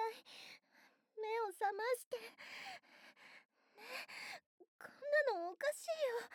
目を覚まして。こんなのおかしいよ。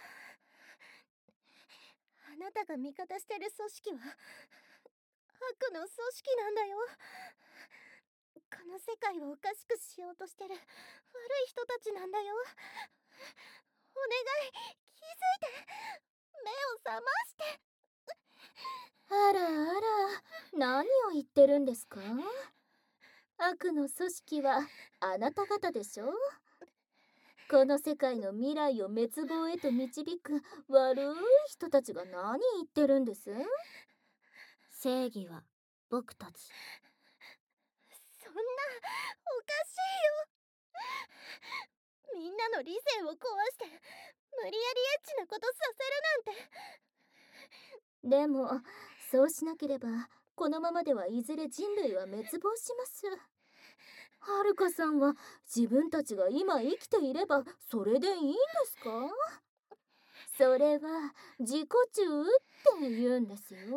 あなたが味方してる組織は悪の組織なんだよ。この世界をおかしくしようとしてる悪い人たちなんだよ。お願い、気づいて。目を覚まして。 あらあら、何を言ってるんですか？悪の組織はあなた方でしょ。この世界の未来を滅亡へと導く悪い人たちが何言ってるんです？正義は僕たち。 そんな、おかしいよ。みんなの理性を壊して無理やりエッチなことさせるなんて。 でもそうしなければこのままではいずれ人類は滅亡します。はるかさんは自分たちが今生きていればそれでいいんですか？それは自己中って言うんですよ。 そんな、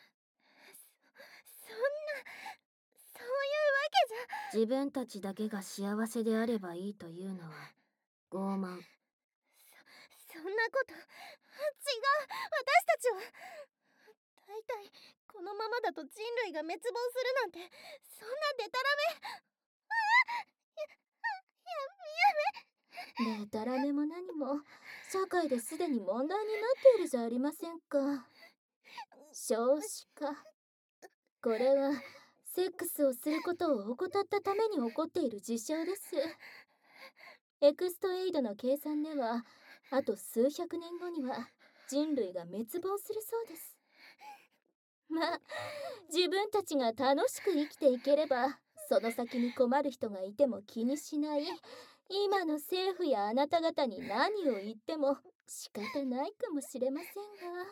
そういうわけじゃ。 自分たちだけが幸せであればいいというのは傲慢。 そんなこと違う。私たちはだいたいこのままだと人類が滅亡するなんて、そんなデタラメ。 でたらめも何も社会ですでに問題になっているじゃありませんか。少子化。これはセックスをすることを怠ったために起こっている事象です。エクストエイドの計算ではあと数百年後には人類が滅亡するそうです。まあ自分たちが楽しく生きていければその先に困る人がいても気にしない今の政府やあなた方に何を言っても仕方ないかもしれませんが、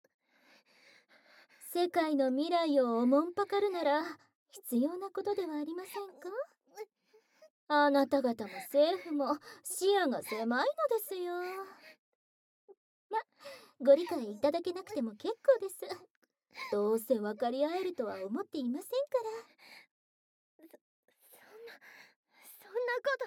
世界の未来をおもんぱかるなら必要なことではありませんか？あなた方も政府も視野が狭いのですよ。ま、ご理解いただけなくても結構です。どうせ分かり合えるとは思っていませんから。 そんなこと。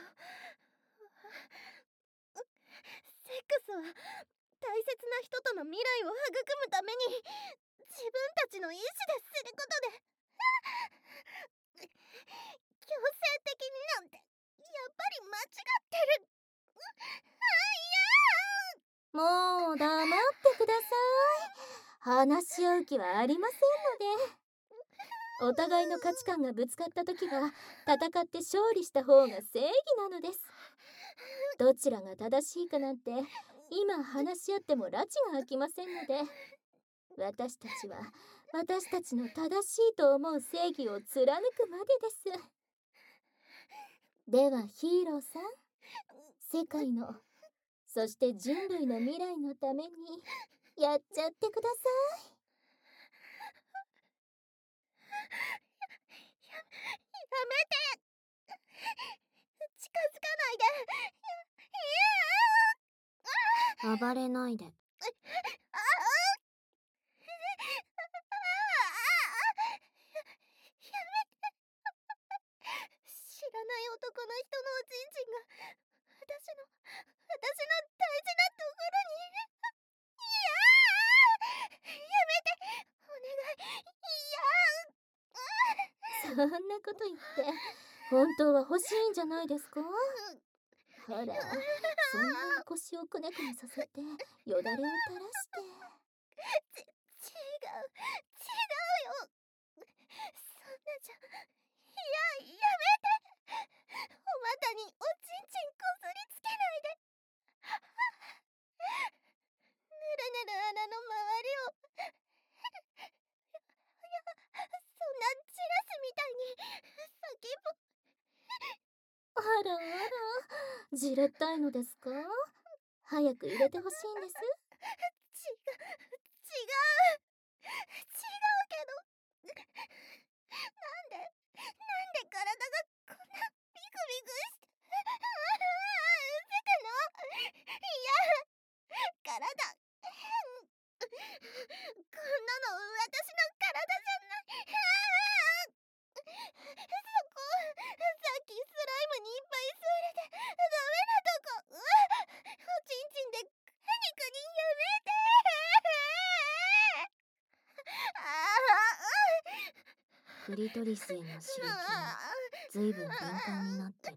セックスは大切な人との未来を育むために自分たちの意思ですることで。強制的になんてやっぱり間違ってる。 もう黙ってください。話し合う気はありませんので。お互いの価値観がぶつかった時は戦って勝利した方が正義なのです。どちらが正しいかなんて今話し合っても埒が明きませんので、私たちは私たちの正しいと思う正義を貫くまでです。ではヒーローさん、世界のそして人類の未来のためにやっちゃってください。 やめて。近づかないで。 暴れないで。 知らない男の人のおちんちんが私の大事なところに。やめて、お願い。 そんなこと言って本当は欲しいんじゃないですか？ほら、そんなに腰をくねくねさせてよだれを垂らして。 違うよ。そんなじゃ。やめて。お股におちんちんこすりつけないで。ぬるぬる穴の周りをそんなチラスみたいに先っぽ。 あらあら、じれったいのですか？早く入れてほしいんです。 違うけど。なんで体がこんなビクビクして。見ての。いや、体。こんなの私の体じゃない。そこクリトリスへの刺激にずいぶん敏感になってる。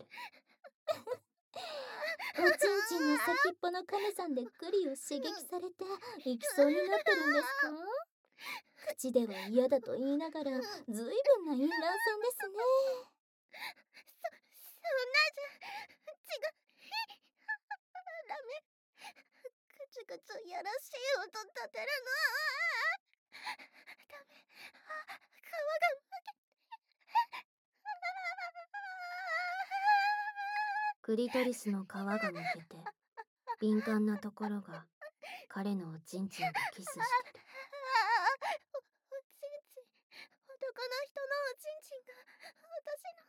おちんちんの先っぽの亀さんでクリを刺激されて行きそうになってるんですか？口では嫌だと言いながらずいぶんな淫乱さんですね。 そんなじゃ違う。ダメ。ぐつぐつやらしい音立てるの。ダメ。皮がクリトリスの皮がむけて敏感なところが彼のおちんちんとキスしてる。 おちんちん。男の人のおちんちんが私の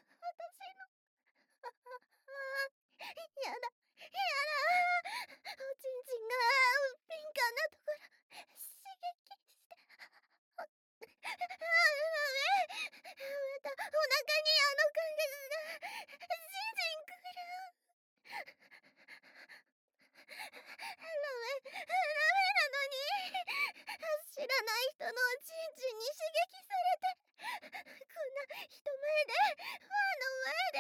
やだおちんちんが敏感なところ刺激してまたお腹にあの感覚がじんじんくる。ダメなのに知らない人のおちんちんに刺激されてこんな人前でファンの前で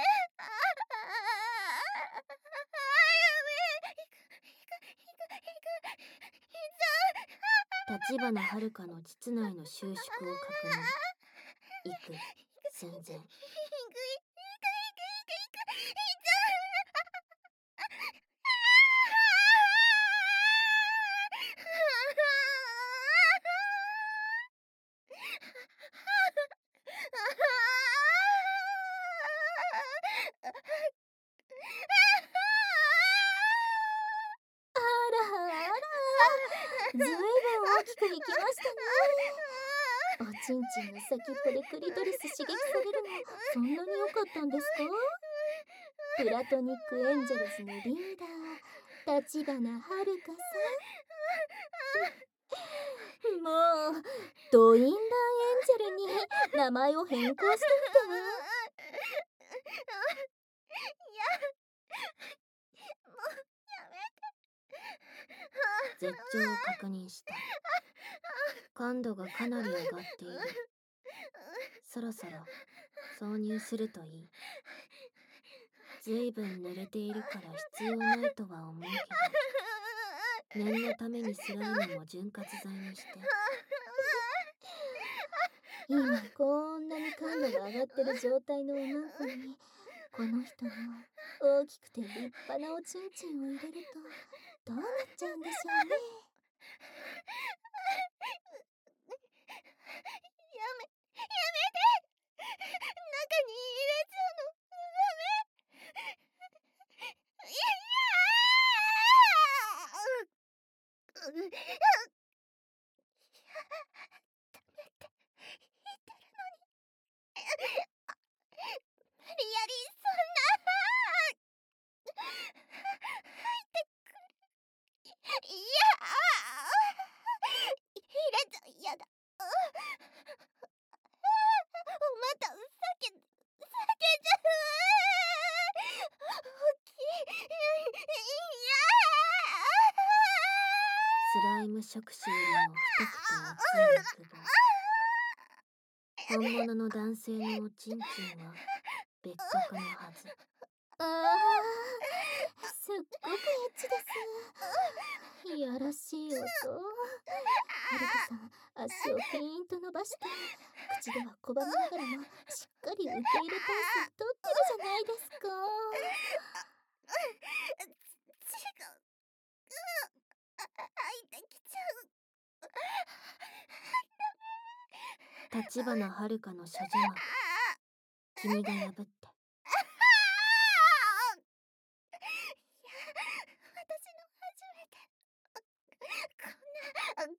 立花遥の膣内の収縮を確認。いく寸前。あらあら、ずいぶん大きくいきましたね。おちんちんの先っぽでクリトリス刺激されるのそんなに良かったんですか？プラトニックエンジェルズのリーダー、立花遥さん。もうドインランエンジェルに名前を変更してみては？絶頂を確認した。感度がかなり上がっている。そろそろ挿入するといい。ずいぶん濡れているから必要ないとは思うけど、念のためにスライムも潤滑剤にして。今こんなに感度が上がってる状態の女の子にこの人の大きくて立派なおちんちんを入れるとどうなっちゃうんでしょうね。 中に入れちゃうのダメ。無理やりそんな入ってくる。いや入れちゃやだ。また避けちゃう。大きい。 スライム触手よりも太くて厚い肉棒。本物の男性のおちんちんは別格のはず。あー、すっごくエッチです。いやらしい音。はるかさん、足をピーンと伸ばして口では拒みながらもしっかり受け入れ体勢とってるじゃないですか。 違う。入ってきちゃう。 立花遥の処女膜、君が破って。 私の初めて。こんな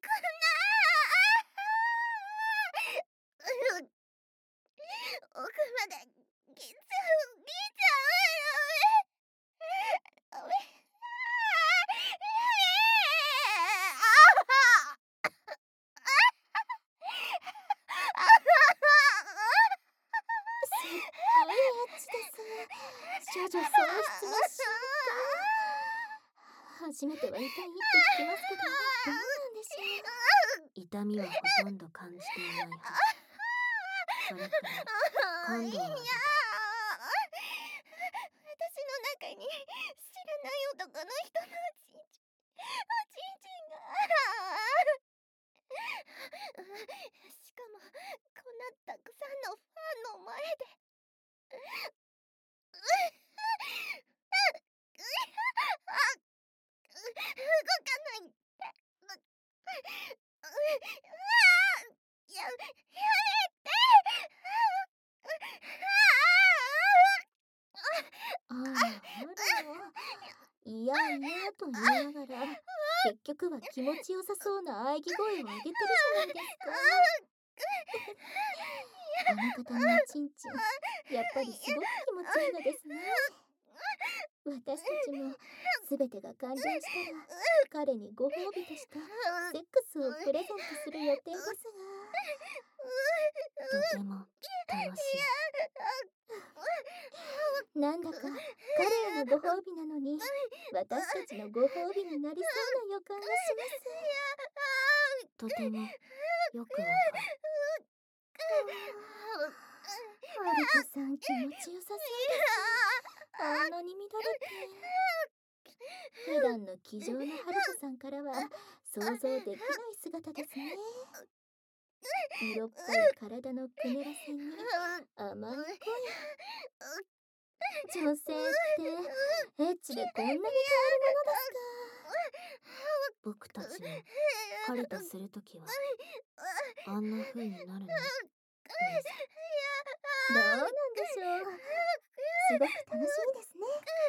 奥まで来ちゃう。 すっごいエッチです。処女喪失の瞬間。初めては痛いって聞きますけど、どうなんでしょう。痛みはほとんど感じていないはず。 それから今度は私の中に知らない男の人のおちんちんがしかもこんなたくさんのファンの前で動かないってやめてあら、いやいやと言いながら結局は気持ちよさそうな喘ぎ声を上げてるじゃないですか。あの方のおちんちん、やっぱりすごく気持ちいいのですね。私たちも全てが完了したら彼にご褒美としてセックスをプレゼントする予定ですが、とても楽しい。なんだか彼へのご褒美なのに私たちのご褒美になりそうな予感がします。とてもよくわかる。はるかさん気持ちよさそうです。あんなに乱れて。普段の気丈なはるかさんからは想像できない姿ですね。色っぽい体のくねらせに甘い声。女性ってエッチでこんなに変わるものですか。僕たちも彼とするときはあんな風になるのね。どうなんでしょう。すごく楽しみですね。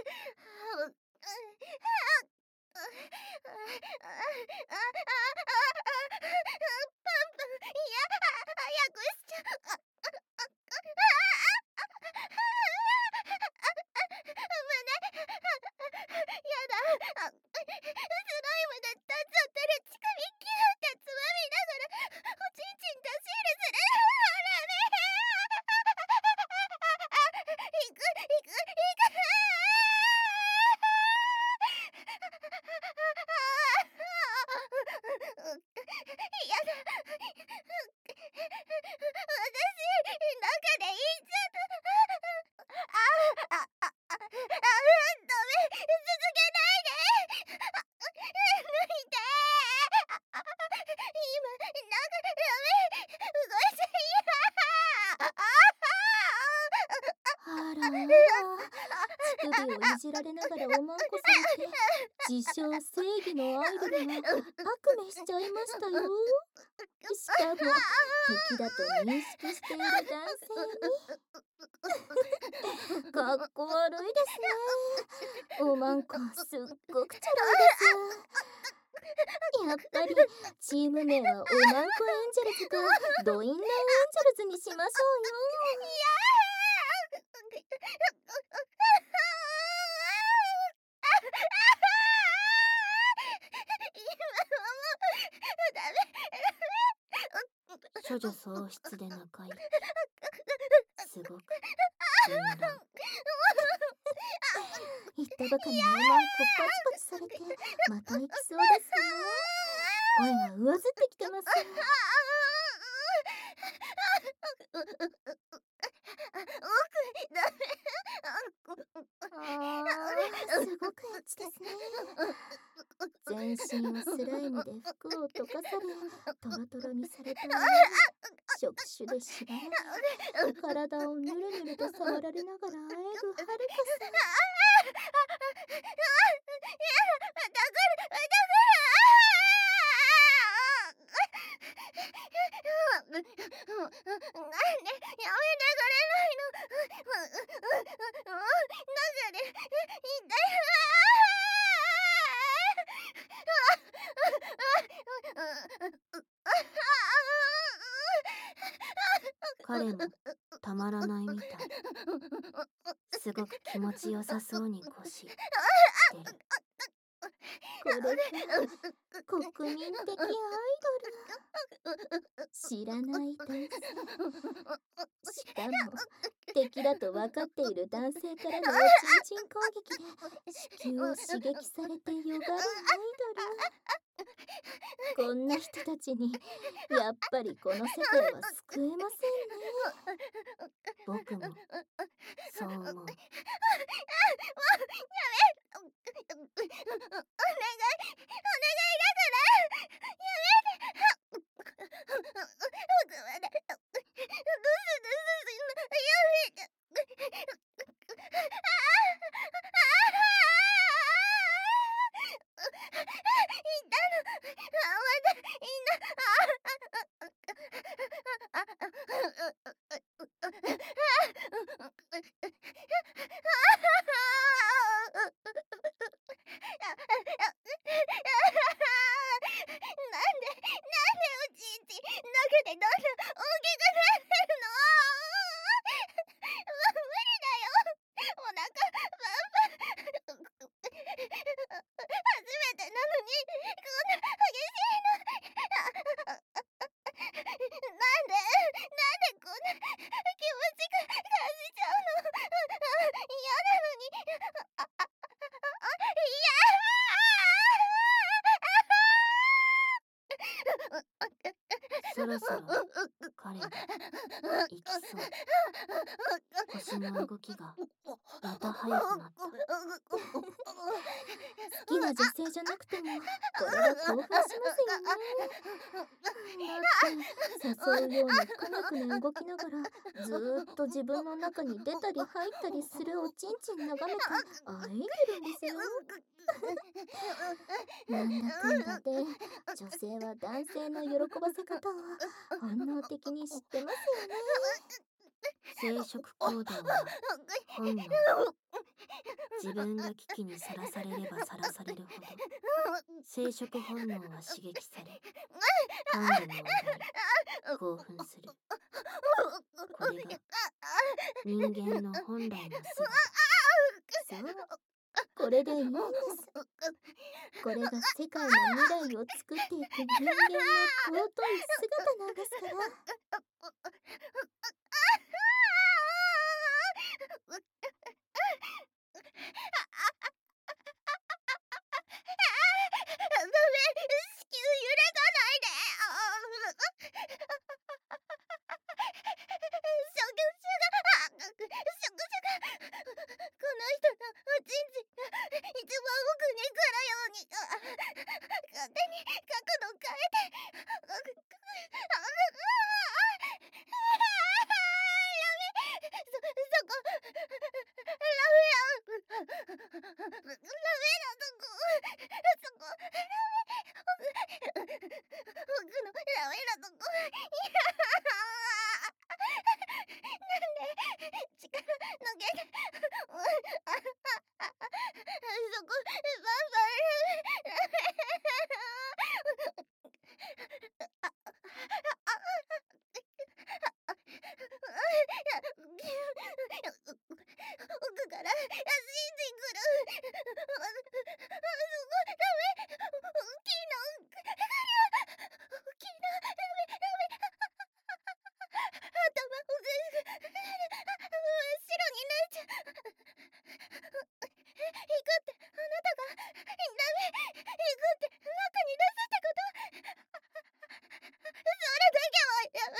早くしちゃやだスライムで立っちゃってる乳首キューってつまみながらおちんちん出し入れする行くやだ私中でいいちゃダメ続けないで抜いて今ダメ動いちゃあらあら、乳首をいじられながらおまんこされて自称正義のアイドルが悪夢しちゃいましたよ。しかも敵だと認識している男性にかっこ悪いですね。おまんこすっごくチャラいです。やっぱりチーム名はおまんこエンジェルズかドインナーエンジェルズにしましょうよ。処女喪失で仲いい。すごく淫乱。言ったばかりのおまんこパチパチされてまた行きそうですよ。声が上ずってきてます。すごくエッチですね。全身はスライムで服を溶かされトロトロにされた上に触手で縛られ体をぬるぬると触られながらあえぐはるかさん。 なんでやめてくれないの中で痛い彼もたまらないみたい。すごく気持ちよさそうに腰してる。これが国民的アイドル。知らない男性。しかも敵だと分かっている男性からのおちんちん攻撃で子宮を刺激されてよがるアイドル。 こんな人たちにやっぱりこの世界は救えませんね。僕もそう思う。 お願い、お願いだからやめて。僕までどすどすやめて。いたの。まだいなんでおちんちん投げてどんどん大きくなってるの。無理だよ。お腹パンパン。初めてなのにこんな激しいの。なんでこんな気持ちが感じちゃうの。嫌なのに。 そろそろ彼が行きそう。腰の動きがまた速くなった。好きな女性じゃなくてもこれは興奮しますよね。だって誘うようにくねくね動きながらずーっと自分の中に出たり入ったりするおちんちん眺めてあえいでるんですよ。なんだかんだで女性は男性の喜ばせ方を本能的に知ってますよね。生殖行動は本能。自分が危機にさらされればさらされるほど生殖本能は刺激され感度も上がり興奮する。これが人間の本来の姿。そう、これでいいんです。これが世界の未来を作っていく人間の尊い姿なんですから。 子宮揺らさないで。この人のおちんちんが一番奥に来るように勝手に角度変えて。そこダメなとこ。そこ僕のダメなとこ。なんで力抜けて。そこバンバ奥から信じ来る。そこダメ。大きいの。大きいの。頭おかしく真っ白になっちゃう。行くってあなたがダメ。行くって中に出すってこと。それだけはや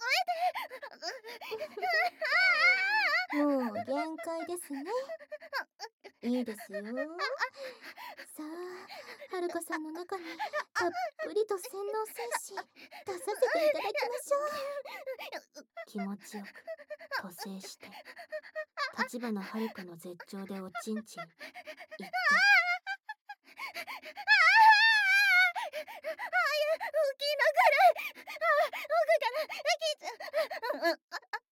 もう限界ですね。いいですよ。さあ、はるかさんの中にたっぷりと洗脳精子出させていただきましょう。気持ちよく蘇生して立花遥の絶頂でおちんちん行って。 大きいのから奥から来ちゃう。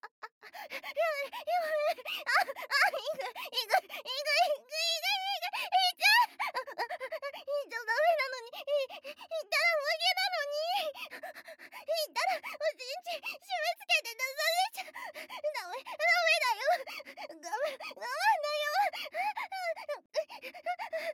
ダメなのに。行ったら負けなのに。行ったらおちんちん締め付けて出されちゃう。ダメだよ。我慢だよ。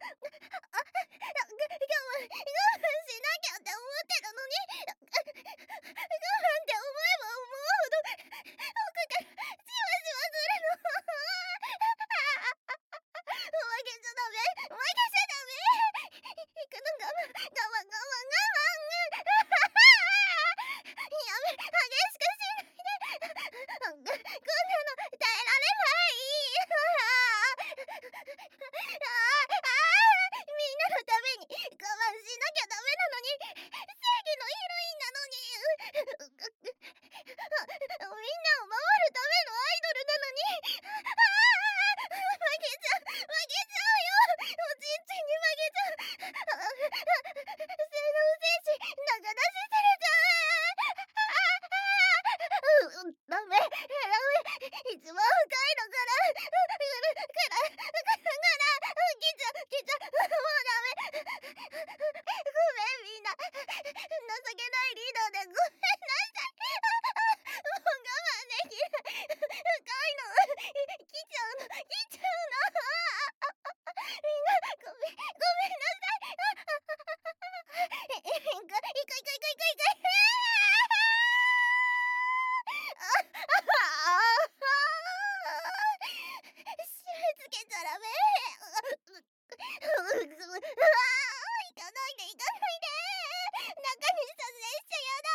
一番深いのから来ちゃもうダメ。ごめんみんな、情けないリーダーでごめんなさい。もう我慢できない。深いの来ちゃうの。みんなごめんなさい。行く。締め付けちゃダメ。行かないで。中に撮影しちゃやだ。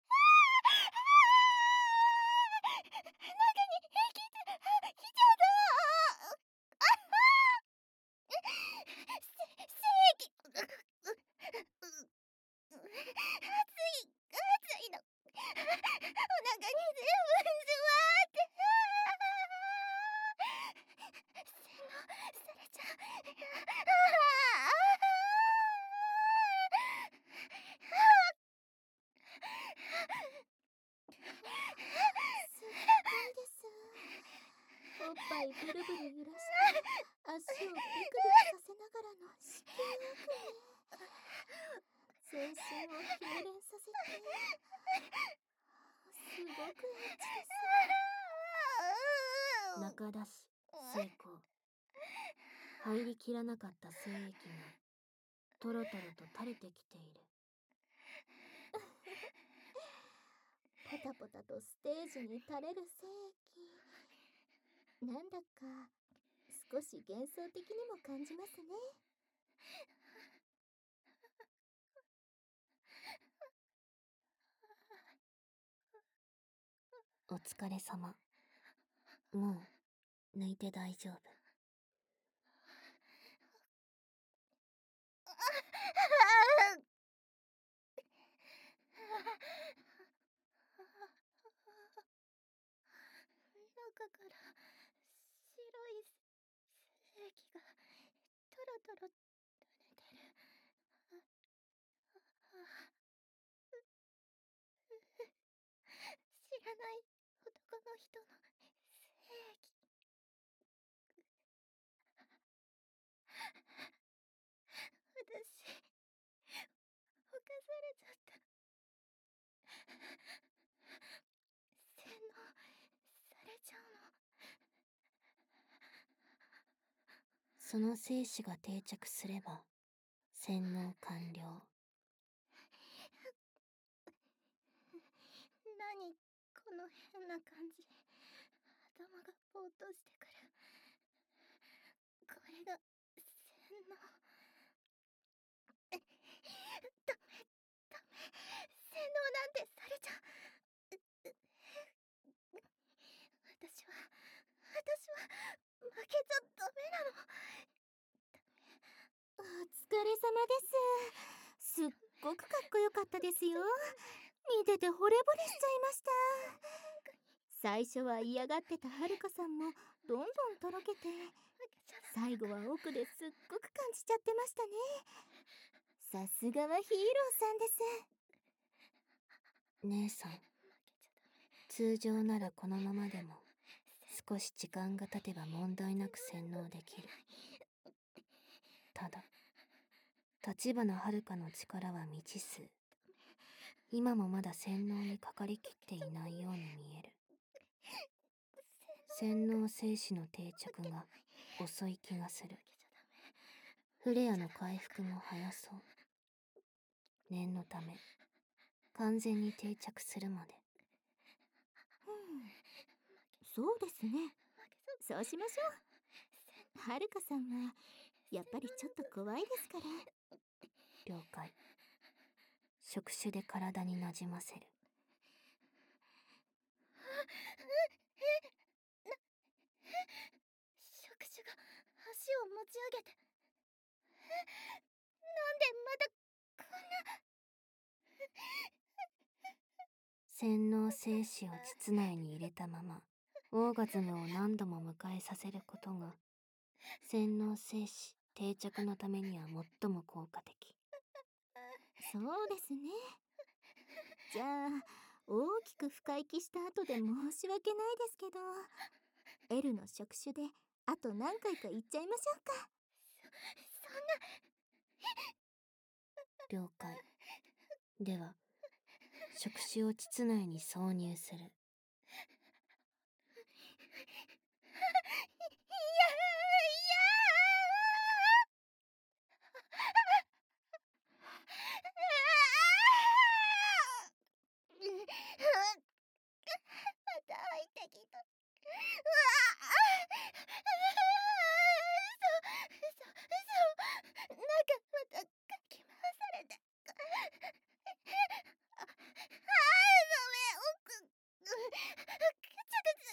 中に来ちゃうの。正義。熱いの。お腹に全部じゅわーって。洗脳されちゃう。 すっごいです。おっぱいブルブル揺らして足をビクビクさせながらの子宮全身を痙攣させて、すごくエッチです。中出し成功。入りきらなかった精液がトロトロと垂れてきている。ポタポタとステージに垂れる精液、なんだか少し幻想的にも感じますね。お疲れ様。もう抜いて大丈夫。 中から白い精液がトロトロ出てる。知らない男の人の精液。私犯されちゃった。洗脳されちゃうの。 その精子が定着すれば洗脳完了。 何この変な感じ。頭がぼーっとしてくる。これが洗脳。ダメ。洗脳なんてされちゃ私は負けちゃダメなの。 お疲れ様です。すっごくかっこよかったですよ。見てて惚れ惚れしちゃいました。最初は嫌がってたはるかさんもどんどんとろけて、最後は奥ですっごく感じちゃってましたね。さすがはヒーローさんです。姉さん、通常ならこのままでも少し時間が経てば問題なく洗脳できる。ただ立花遥の力は未知数。今もまだ洗脳にかかりきっていないように見える。洗脳精子の定着が遅い気がする。フレアの回復も早そう。念のため完全に定着するまで。そうですね。そうしましょう。はるかさんはやっぱりちょっと怖いですから。了解。触手で体になじませる。 触手が足を持ち上げて。なんでまたこんな。 洗脳精子を膣内に入れたままオーガズムを何度も迎えさせることが洗脳精子定着のためには最も効果的。そうですね。じゃあ大きく深息した後で申し訳ないですけど、L の触手であと何回か言っちゃいましょうか。 そんな。 了解。では触手を膣内に挿入する。 いやまた入ってきた。なんかまたかき回されて。ごめん、ぐちゃぐちゃ、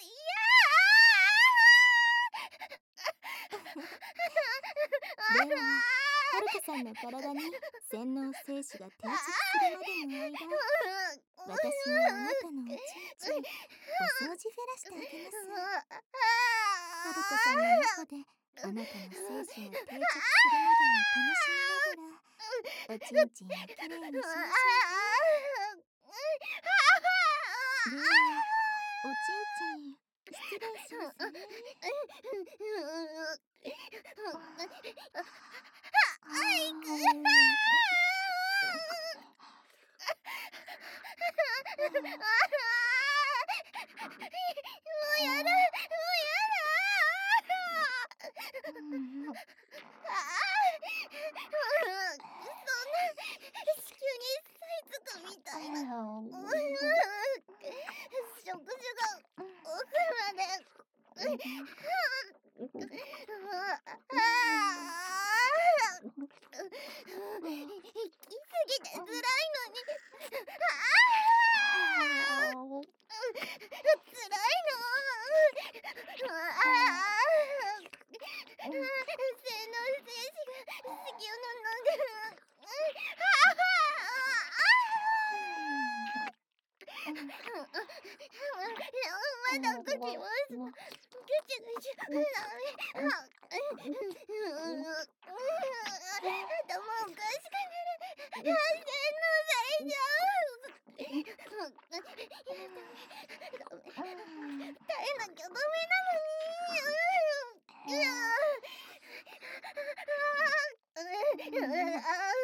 では、はるかさんの体に洗脳精子が定着するまでの間、私があなたのおちんちんお掃除フェラしてあげます。はるかさんの中であなたの精子が定着するまでを楽しみながらおちんちんをきれいにしましょうね。では、おちんちん失礼しますね。 子宮に吸い付くみたいな。触手が奥まで。行き過ぎて辛いのに。辛いの。洗脳精子が子宮の中。まだかきます。ぐちゃぐちゃ。ダメ。頭おかしくなる。洗脳されちゃう。耐えなきゃダメなのに。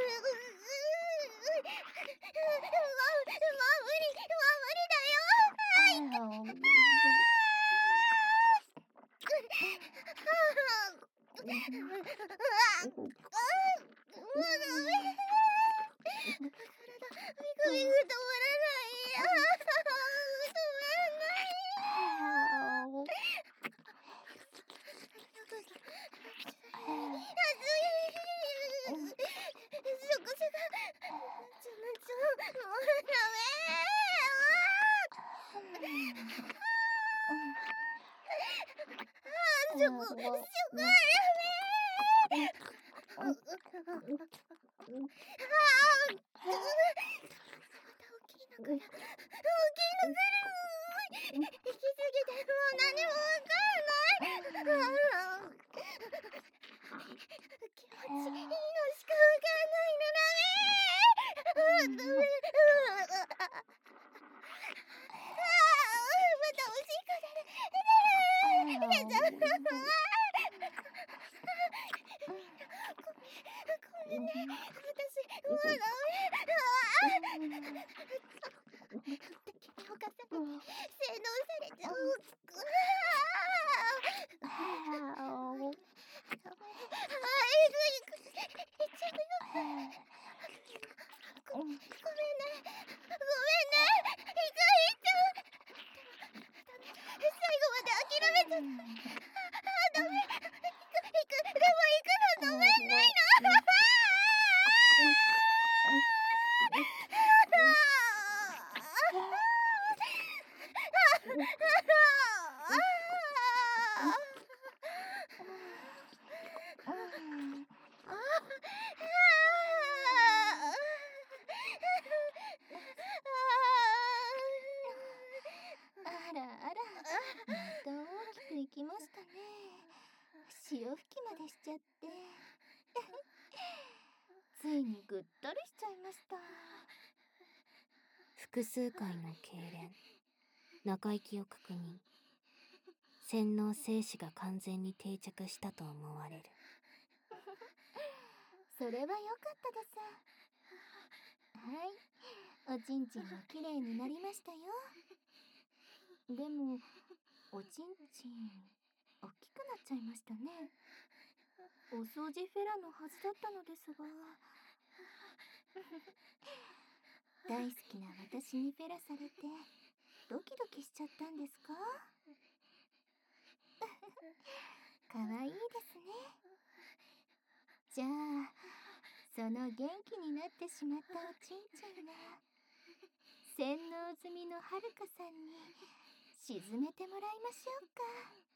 潮吹きまでしちゃってついにぐったりしちゃいました。 複数回の痙攣、中息を確認。洗脳精子が完全に定着したと思われる。 それは良かったです。はい、おちんちんも綺麗になりましたよ。でもおちんちん大きくなっちゃいましたね。お掃除フェラのはずだったのですが大好きな私にフェラされてドキドキしちゃったんですか？かわいいですね。じゃあその元気になってしまったおちんちんが洗脳済みのはるかさんに沈めてもらいましょうか。